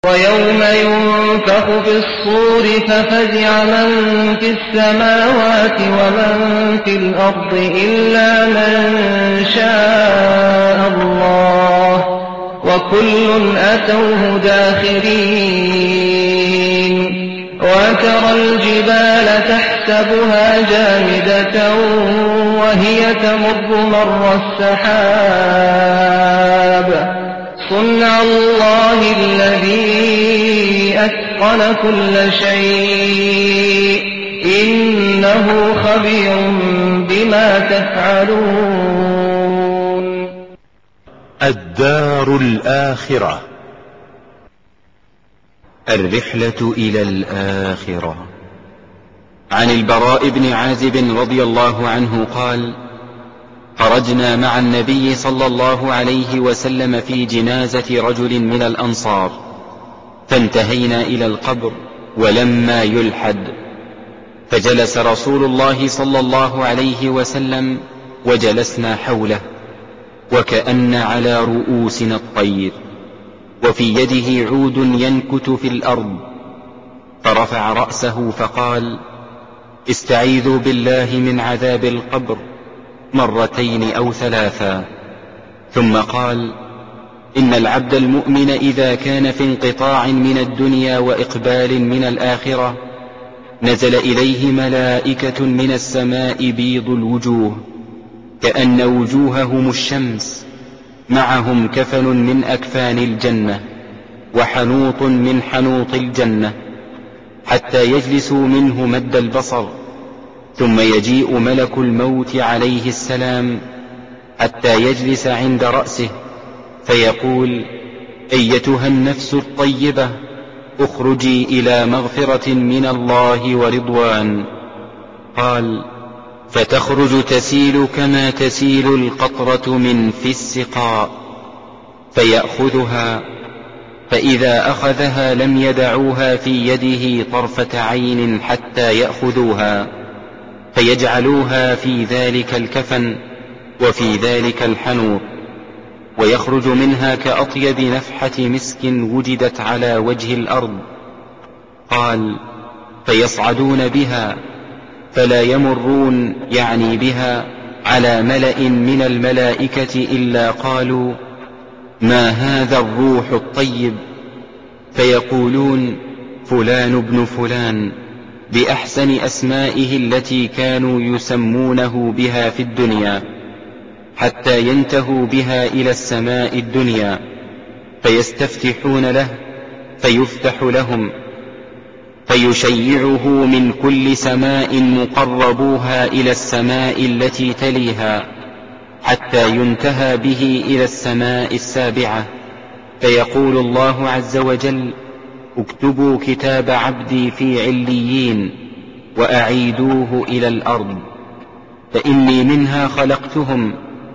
ويوم ينفخ في الصور ففزع من في السماوات ومن في الأرض إلا من شاء الله وكل أتوه داخرين. وترى الجبال تحسبها جامدة وهي تمر مر السحاب صنع الله الذي أتقن كل شيء إنه خبير بما تفعلون. الدار الآخرة. الرحلة إلى الآخرة. عن البراء بن عازب رضي الله عنه قال: خرجنا مع النبي صلى الله عليه وسلم في جنازة رجل من الأنصار، فانتهينا إلى القبر ولما يلحد، فجلس رسول الله صلى الله عليه وسلم وجلسنا حوله وكأن على رؤوسنا الطير، وفي يده عود ينكت في الأرض، فرفع رأسه فقال: استعيذوا بالله من عذاب القبر مرتين أو ثلاثا. ثم قال: إن العبد المؤمن إذا كان في انقطاع من الدنيا وإقبال من الآخرة نزل إليه ملائكة من السماء بيض الوجوه كأن وجوههم الشمس، معهم كفن من أكفان الجنة وحنوط من حنوط الجنة، حتى يجلسوا منه مد البصر، ثم يجيء ملك الموت عليه السلام حتى يجلس عند رأسه فيقول: أيتها النفس الطيبة اخرجي إلى مغفرة من الله ورضوان. قال: فتخرج تسيل كما تسيل القطرة من في السقاء، فيأخذها، فإذا أخذها لم يدعوها في يده طرفة عين حتى يأخذوها، فيجعلوها في ذلك الكفن وفي ذلك الحنوط، ويخرج منها كأطيب نفحة مسك وجدت على وجه الأرض. قال: فيصعدون بها فلا يمرون يعني بها على ملأ من الملائكة إلا قالوا: ما هذا الروح الطيب؟ فيقولون: فلان ابن فلان، بأحسن أسمائه التي كانوا يسمونه بها في الدنيا، حتى ينتهوا بها إلى السماء الدنيا، فيستفتحون له فيفتح لهم، فيشيعه من كل سماء مقربوها إلى السماء التي تليها، حتى ينتهى به إلى السماء السابعة، فيقول الله عز وجل: اكتبوا كتاب عبدي في عليين وأعيدوه إلى الأرض، فإني منها خلقتهم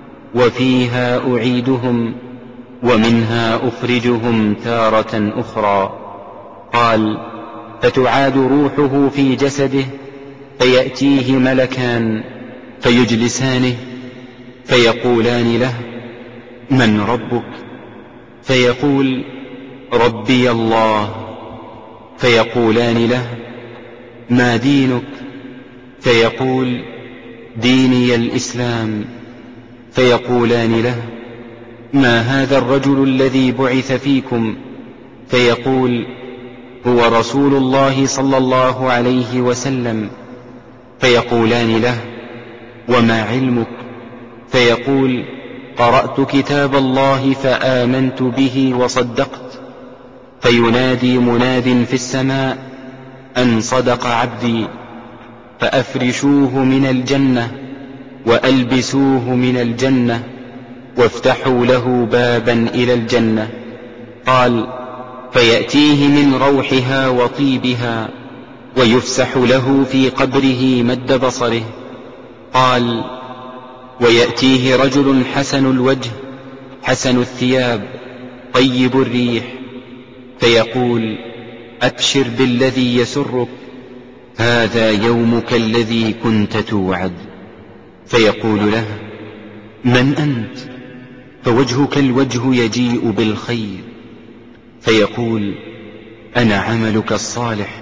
وفيها أعيدهم ومنها أخرجهم تارة أخرى. قال: فتعاد روحه في جسده، فيأتيه ملكان فيجلسانه، فيقولان له: من ربك؟ فيقول: ربي الله. فيقولان له: ما دينك؟ فيقول: ديني الإسلام. فيقولان له: ما هذا الرجل الذي بعث فيكم؟ فيقول: هو رسول الله صلى الله عليه وسلم. فيقولان له: وما علمك؟ فيقول: قرأت كتاب الله فآمنت به وصدقت. فينادي مناد في السماء: أن صدق عبدي، فأفرشوه من الجنة وألبسوه من الجنة وافتحوا له بابا إلى الجنة. قال: فيأتيه من روحها وطيبها ويفسح له في قبره مد بصره. قال: ويأتيه رجل حسن الوجه حسن الثياب طيب الريح، فيقول: أبشر بالذي يسرك، هذا يومك الذي كنت توعد. فيقول له: من أنت؟ فوجهك الوجه يجيء بالخير. فيقول: أنا عملك الصالح،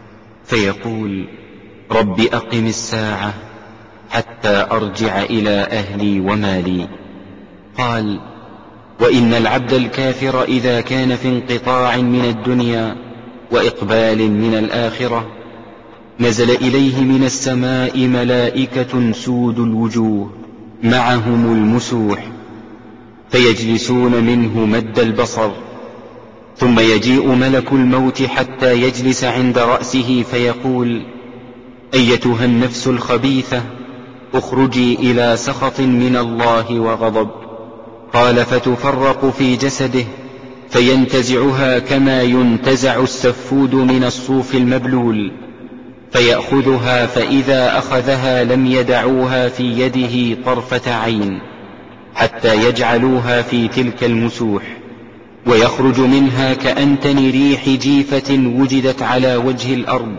فيقول رب أقم الساعة حتى أرجع إلى أهلي ومالي. قال وإن العبد الكافر إذا كان في انقطاع من الدنيا وإقبال من الآخرة نزل إليه من السماء ملائكة سود الوجوه معهم المسوح، فيجلسون منه مد البصر، ثم يجيء ملك الموت حتى يجلس عند رأسه فيقول أيتها النفس الخبيثة اخرجي إلى سخط من الله وغضب. قال فتفرق في جسده فينتزعها كما ينتزع السفود من الصوف المبلول، فيأخذها، فإذا أخذها لم يدعوها في يده طرفة عين حتى يجعلوها في تلك المسوح، ويخرج منها كأنتن ريح جيفة وجدت على وجه الأرض،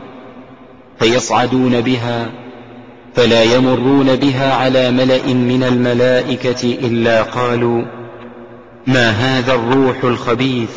فيصعدون بها فلا يمرون بها على ملأ من الملائكة إلا قالوا ما هذا الروح الخبيث،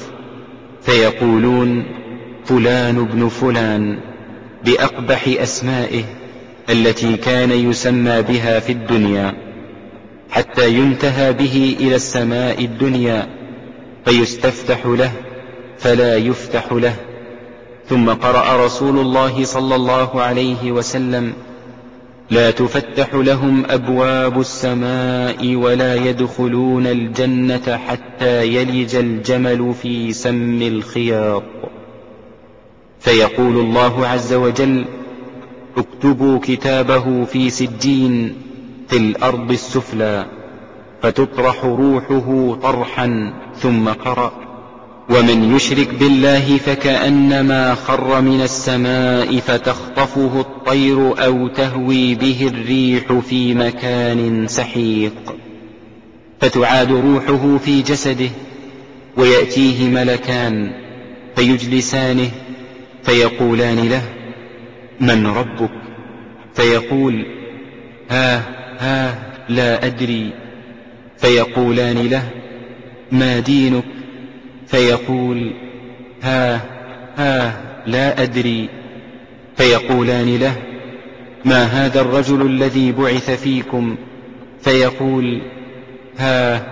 فيقولون فلان ابن فلان بأقبح أسمائه التي كان يسمى بها في الدنيا، حتى ينتهى به إلى السماء الدنيا فيستفتح له فلا يفتح له. ثم قرأ رسول الله صلى الله عليه وسلم لا تفتح لهم أبواب السماء ولا يدخلون الجنة حتى يلج الجمل في سم الخياط. فيقول الله عز وجل اكتبوا كتابه في سجين في الأرض السفلى، فتطرح روحه طرحا. ثم قرأ ومن يشرك بالله فكأنما خر من السماء فتخطفه الطير أو تهوي به الريح في مكان سحيق، فتعاد روحه في جسده ويأتيه ملكان فيجلسانه فيقولان له من ربك؟ فيقول ها لا أدري. فيقولان له ما دينك؟ فيقول ها لا أدري. فيقولان له ما هذا الرجل الذي بعث فيكم؟ فيقول ها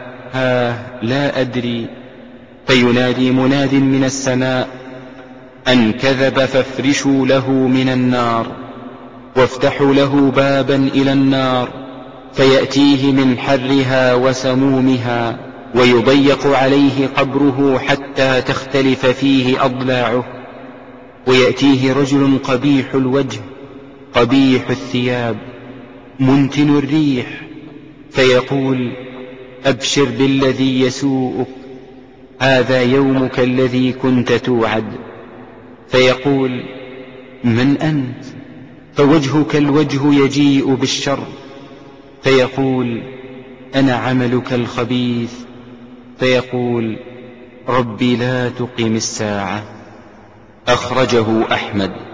لا أدري. فينادي مناد من السماء أن كذب فافرشوا له من النار وافتحوا له بابا إلى النار، فيأتيه من حرها وسمومها، ويضيق عليه قبره حتى تختلف فيه أضلاعه. ويأتيه رجل قبيح الوجه قبيح الثياب منتن الريح، فيقول أبشر بالذي يسوءك، هذا يومك الذي كنت توعد. فيقول من أنت؟ فوجهك الوجه يجيء بالشر. فيقول أنا عملك الخبيث. فيقول ربي لا تقم الساعة. أخرجه أحمد.